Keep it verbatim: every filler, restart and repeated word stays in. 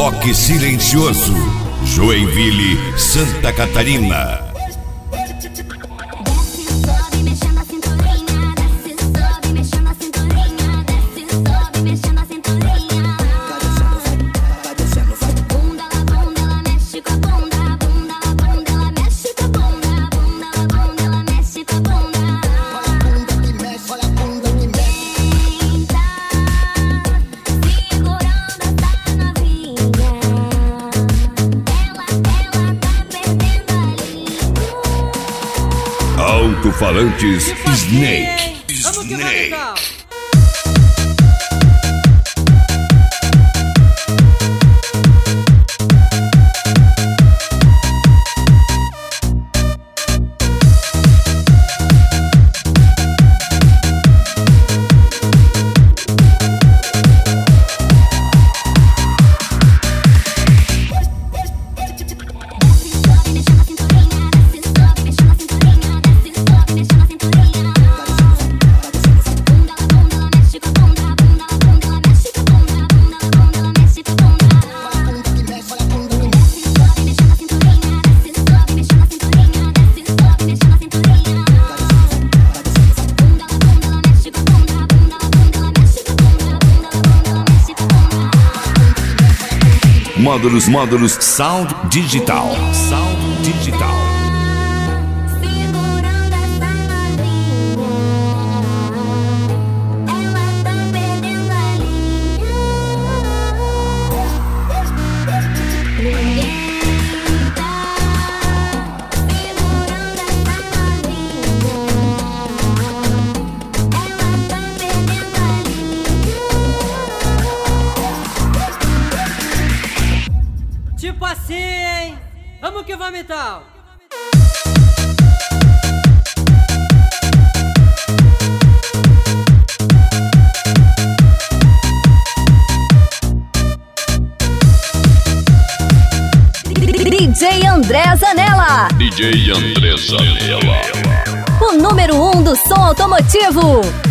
Rock silencioso. Joinville, Santa Catarina. Alto-falantes Snake. Snake. Módulos, módulos, Sound Digital. Sound Digital. Segurando essa novinha, ela tá perdendo a linha. Ninguém tá segurando essa novinha, ela tá perdendo a linha. Tipo assim, hein? Vamos que vamos então! D J André Zanella. D J André Zanella. O número um do som automotivo.